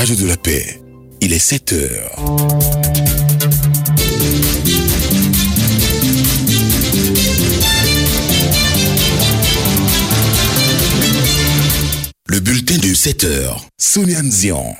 Radio de la Paix. Il est 7 heures. Le bulletin de 7 heures. Sonia Nzian.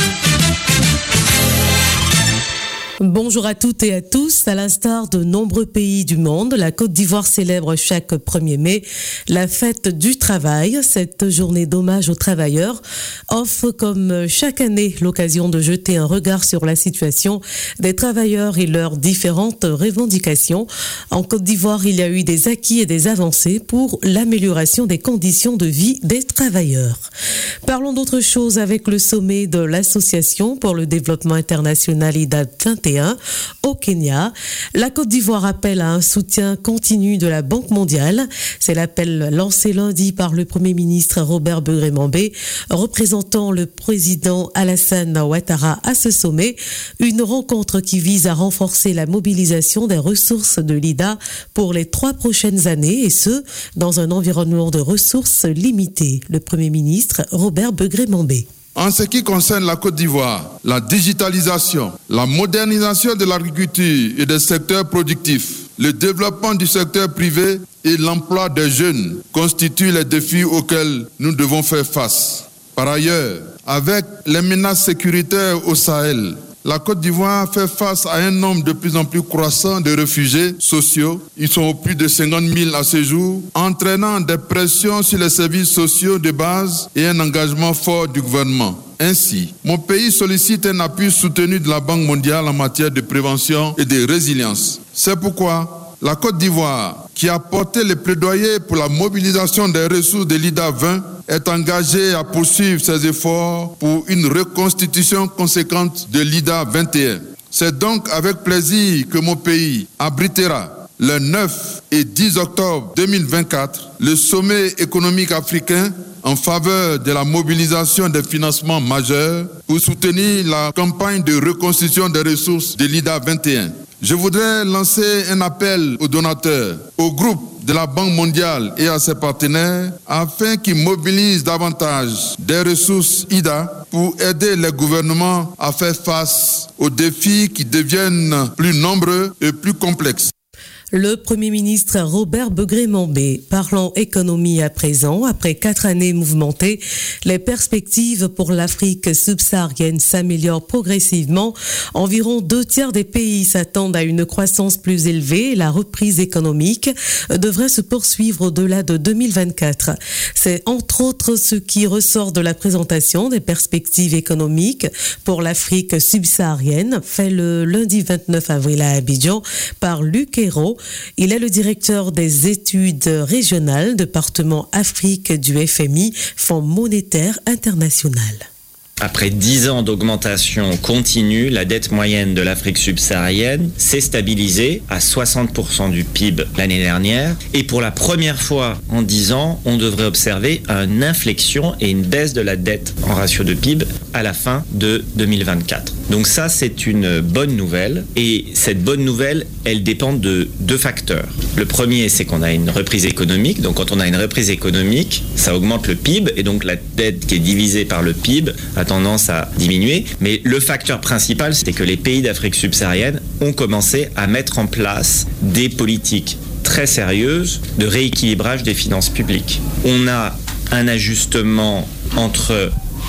Bonjour à toutes et à tous. À l'instar de nombreux pays du monde, la Côte d'Ivoire célèbre chaque 1er mai la fête du travail. Cette journée d'hommage aux travailleurs offre comme chaque année l'occasion de jeter un regard sur la situation des travailleurs et leurs différentes revendications. En Côte d'Ivoire, il y a eu des acquis et des avancées pour l'amélioration des conditions de vie des travailleurs. Parlons d'autre chose avec le sommet de l'Association pour le développement international IDA 21 au Kenya. La Côte d'Ivoire appelle à un soutien continu de la Banque mondiale. C'est l'appel lancé lundi par le Premier ministre Robert Begré-Mambé, représentant le président Alassane Ouattara à ce sommet. Une rencontre qui vise à renforcer la mobilisation des ressources de l'IDA pour les 3 prochaines années, et ce, dans un environnement de ressources limitées. Le Premier ministre Robert Begré-Mambé. En ce qui concerne la Côte d'Ivoire, la digitalisation, la modernisation de l'agriculture et des secteurs productifs, le développement du secteur privé et l'emploi des jeunes constituent les défis auxquels nous devons faire face. Par ailleurs, avec les menaces sécuritaires au Sahel, la Côte d'Ivoire fait face à un nombre de plus en plus croissant de réfugiés sociaux. Ils sont au plus de 50 000 à ce jour, entraînant des pressions sur les services sociaux de base et un engagement fort du gouvernement. Ainsi, mon pays sollicite un appui soutenu de la Banque mondiale en matière de prévention et de résilience. C'est pourquoi la Côte d'Ivoire, qui a porté le plaidoyer pour la mobilisation des ressources de l'IDA 20, est engagée à poursuivre ses efforts pour une reconstitution conséquente de l'IDA 21. C'est donc avec plaisir que mon pays abritera le 9 et 10 octobre 2024 le sommet économique africain en faveur de la mobilisation des financements majeurs pour soutenir la campagne de reconstitution des ressources de l'IDA 21. Je voudrais lancer un appel aux donateurs, au groupe de la Banque mondiale et à ses partenaires afin qu'ils mobilisent davantage des ressources IDA pour aider les gouvernements à faire face aux défis qui deviennent plus nombreux et plus complexes. Le Premier ministre Robert Begré-Mambé. Parlons économie à présent. Après 4 années mouvementées, les perspectives pour l'Afrique subsaharienne s'améliorent progressivement. Environ 2/3 des pays s'attendent à une croissance plus élevée. La reprise économique devrait se poursuivre au-delà de 2024. C'est entre autres ce qui ressort de la présentation des perspectives économiques pour l'Afrique subsaharienne, fait le lundi 29 avril à Abidjan par Luc Hérault. Il est le directeur des études régionales, département Afrique du FMI, Fonds monétaire international. Après 10 ans d'augmentation continue, la dette moyenne de l'Afrique subsaharienne s'est stabilisée à 60% du PIB l'année dernière. Et pour la première fois en 10 ans, on devrait observer une inflexion et une baisse de la dette en ratio de PIB à la fin de 2024. Donc ça, c'est une bonne nouvelle. Et cette bonne nouvelle, elle dépend de 2 facteurs. Le premier, c'est qu'on a une reprise économique. Donc quand on a une reprise économique, ça augmente le PIB. Et donc la dette qui est divisée par le PIB a tendance à diminuer. Mais le facteur principal, c'est que les pays d'Afrique subsaharienne ont commencé à mettre en place des politiques très sérieuses de rééquilibrage des finances publiques. On a un ajustement entre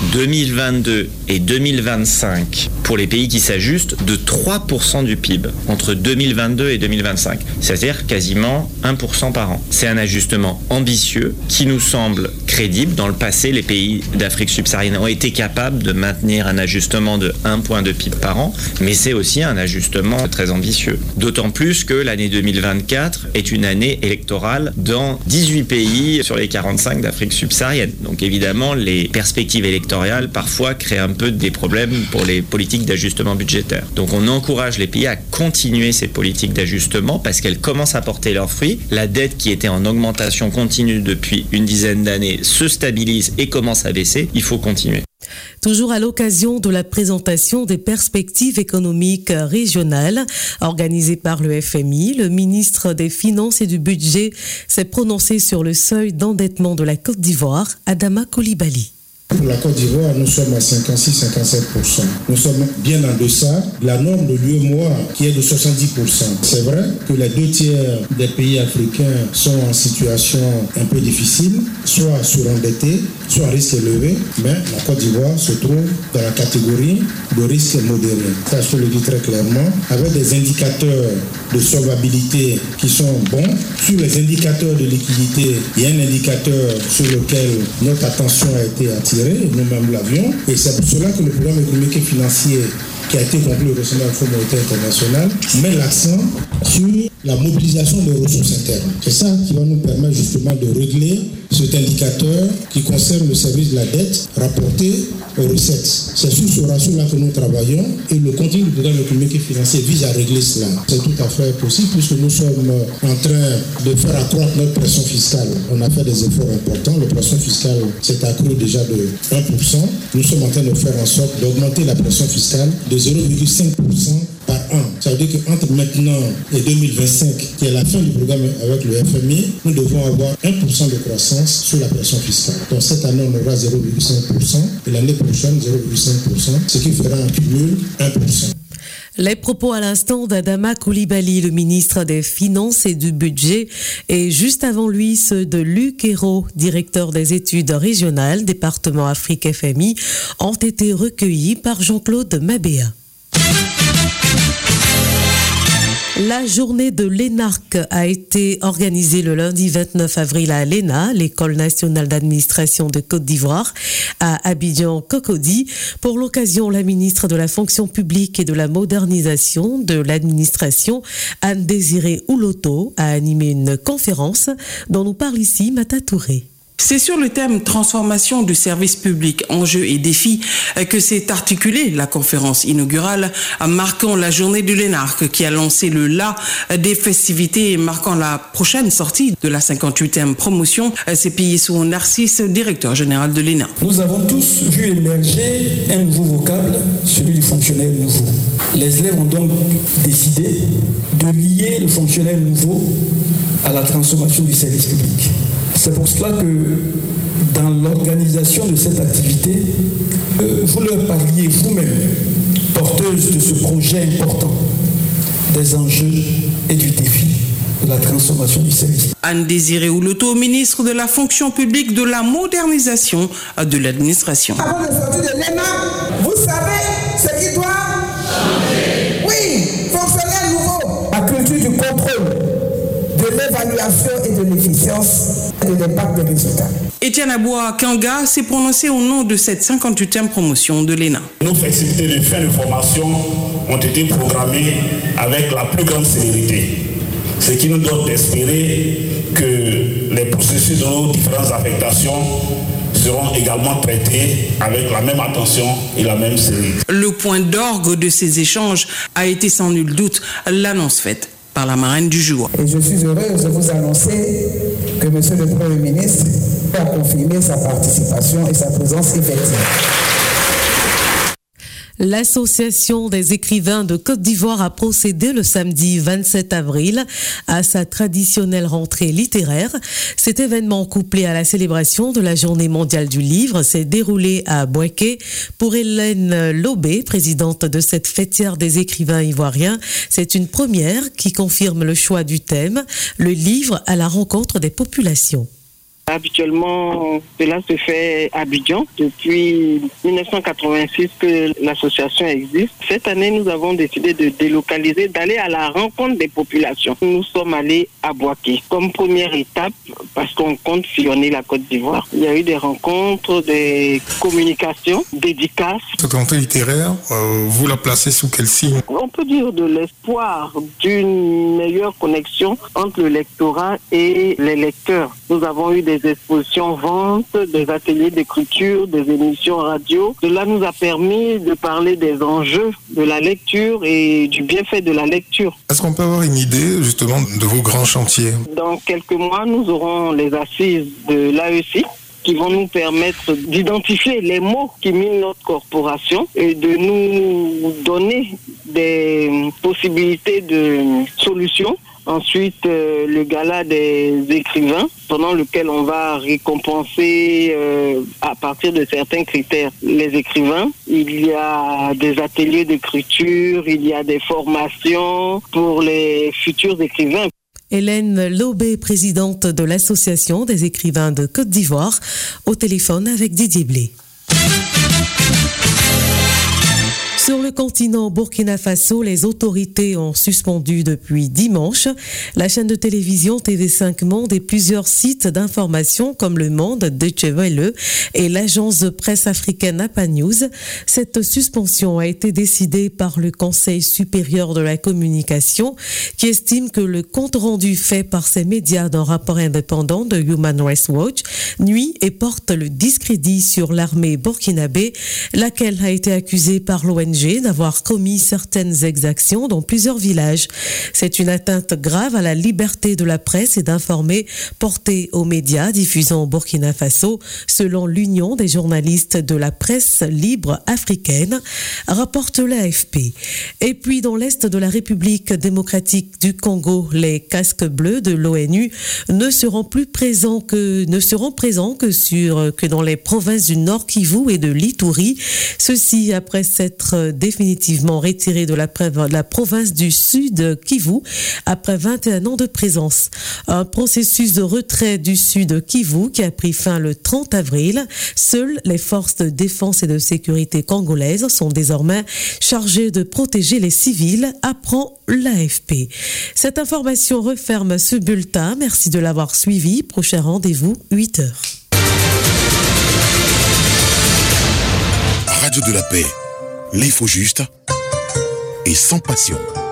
2022 et 2025 pour les pays qui s'ajustent de 3% du PIB entre 2022 et 2025, c'est-à-dire quasiment 1% par an. C'est un ajustement ambitieux qui nous semble crédible. Dans le passé, les pays d'Afrique subsaharienne ont été capables de maintenir un ajustement de 1 point de PIB par an, mais c'est aussi un ajustement très ambitieux. D'autant plus que l'année 2024 est une année électorale dans 18 pays sur les 45 d'Afrique subsaharienne. Donc évidemment, les perspectives électorales parfois créent un peu des problèmes pour les politiques d'ajustement budgétaire. Donc on encourage les pays à continuer ces politiques d'ajustement parce qu'elles commencent à porter leurs fruits. La dette qui était en augmentation continue depuis une dizaine d'années se stabilise et commence à baisser. Il faut continuer. Toujours à l'occasion de la présentation des perspectives économiques régionales organisées par le FMI, le ministre des Finances et du Budget s'est prononcé sur le seuil d'endettement de la Côte d'Ivoire, Adama Coulibaly. Pour la Côte d'Ivoire, nous sommes à 56-57%. Nous sommes bien en deçà de la norme de l'UEMOA qui est de 70%. C'est vrai que les 2/3 des pays africains sont en situation un peu difficile, soit surendettés, soit à risque élevé, mais la Côte d'Ivoire se trouve dans la catégorie de risque modéré. Ça, je le dis très clairement, avec des indicateurs de solvabilité qui sont bons. Sur les indicateurs de liquidité, il y a un indicateur sur lequel notre attention a été attirée, nous-mêmes l'avions, et c'est pour cela que le programme économique et financier qui a été conclu récemment au Fonds monétaire international met l'accent sur la mobilisation des ressources internes. C'est ça qui va nous permettre justement de régler cet indicateur qui concerne le service de la dette rapporté aux recettes. C'est sur ce ratio-là que nous travaillons et le contenu du programme économique et financier vise à régler cela. C'est tout à fait possible puisque nous sommes en train de faire accroître notre pression fiscale. On a fait des efforts importants. La pression fiscale s'est accrue déjà de 1%. Nous sommes en train de faire en sorte d'augmenter la pression fiscale de 0,5% par an. Ça veut dire qu'entre maintenant et 2025, qui est la fin du programme avec le FMI, nous devons avoir 1% de croissance sur la pression fiscale. Donc cette année, on aura 0,5% et l'année prochaine, 0,5%, ce qui fera un cumul 1%. Les propos à l'instant d'Adama Coulibaly, le ministre des Finances et du Budget, et juste avant lui ceux de Luc Hérault, directeur des études régionales, département Afrique FMI, ont été recueillis par Jean-Claude Mabéa. La journée de l'ENARC a été organisée le lundi 29 avril à l'ENA, l'École nationale d'administration de Côte d'Ivoire, à Abidjan-Cocody. Pour l'occasion, la ministre de la fonction publique et de la modernisation de l'administration, Anne-Désirée Ouloto, a animé une conférence dont nous parle ici Mata Touré. C'est sur le thème transformation du service public, enjeux et défis que s'est articulée la conférence inaugurale marquant la journée de l'ENARC qui a lancé le la des festivités marquant la prochaine sortie de la 58e promotion. C'est Piyesu Narcisse, directeur général de l'ENA. Nous avons tous vu émerger un nouveau vocable, celui du fonctionnaire nouveau. Les élèves ont donc décidé de lier le fonctionnaire nouveau à la transformation du service public. C'est pour cela que dans l'organisation de cette activité, vous leur parliez vous-même, porteuse de ce projet important, des enjeux et du défi de la transformation du service. Anne-Désirée Ouloto, ministre de la fonction publique, de la modernisation de l'administration. Avant de sortir de l'ENA, vous savez ce qui doit changer. Oui, fonctionnaire nouveau. La culture du contrôle, de l'évaluation et de l'efficience et de l'impact des résultats. Etienne Aboua Kanga s'est prononcé au nom de cette 58e promotion de l'ENA. Nos festivités de fin de formation ont été programmées avec la plus grande célérité, ce qui nous donne d'espérer que les processus de nos différentes affectations seront également traités avec la même attention et la même célérité. Le point d'orgue de ces échanges a été sans nul doute l'annonce faite par la marraine du jour. Et je suis heureuse de vous annoncer que M. le Premier ministre a confirmé sa participation et sa présence effective. L'Association des écrivains de Côte d'Ivoire a procédé le samedi 27 avril à sa traditionnelle rentrée littéraire. Cet événement, couplé à la célébration de la Journée mondiale du livre, s'est déroulé à Bouaké. Pour Hélène Lobé, présidente de cette fêtière des écrivains ivoiriens, c'est une première qui confirme le choix du thème, le livre à la rencontre des populations. Habituellement, cela se fait à Abidjan depuis 1986 que l'association existe. Cette année, nous avons décidé de délocaliser, d'aller à la rencontre des populations. Nous sommes allés à Bouaké comme première étape parce qu'on compte sillonner la Côte d'Ivoire. Il y a eu des rencontres, des communications, dédicaces. Cette rentrée littéraire, vous la placez sous quel signe? On peut dire de l'espoir d'une meilleure connexion entre le lectorat et les lecteurs. Nous avons eu des expositions ventes, des ateliers d'écriture, des émissions radio. Cela nous a permis de parler des enjeux de la lecture et du bienfait de la lecture. Est-ce qu'on peut avoir une idée justement de vos grands chantiers? Dans quelques mois, nous aurons les assises de l'AEC qui vont nous permettre d'identifier les mots qui minent notre corporation et de nous donner des possibilités de solutions Ensuite, le gala des écrivains, pendant lequel on va récompenser à partir de certains critères les écrivains. Il y a des ateliers d'écriture, il y a des formations pour les futurs écrivains. Hélène Lobé, présidente de l'Association des écrivains de Côte d'Ivoire, au téléphone avec Didier Blé. Sur le continent Burkina Faso, les autorités ont suspendu depuis dimanche la chaîne de télévision TV5 Monde et plusieurs sites d'information comme Le Monde, Deutsche Welle et l'agence de presse africaine APA News. Cette suspension a été décidée par le Conseil supérieur de la communication qui estime que le compte-rendu fait par ces médias d'un rapport indépendant de Human Rights Watch nuit et porte le discrédit sur l'armée burkinabé, laquelle a été accusée par l'ONG d'avoir commis certaines exactions dans plusieurs villages. C'est une atteinte grave à la liberté de la presse et d'informer portée aux médias diffusant au Burkina Faso, selon l'Union des journalistes de la presse libre africaine, rapporte l'AFP. Et puis dans l'est de la République démocratique du Congo, les casques bleus de l'ONU ne seront présents que dans les provinces du Nord Kivu et de l'Ituri. Ceci après s'être définitivement retiré de la province du Sud Kivu après 21 ans de présence. Un processus de retrait du Sud Kivu qui a pris fin le 30 avril. Seules les forces de défense et de sécurité congolaises sont désormais chargées de protéger les civils, apprend l'AFP. Cette information referme ce bulletin. Merci de l'avoir suivi. Prochain rendez-vous, 8h. Radio de la paix. L'info juste et sans passion.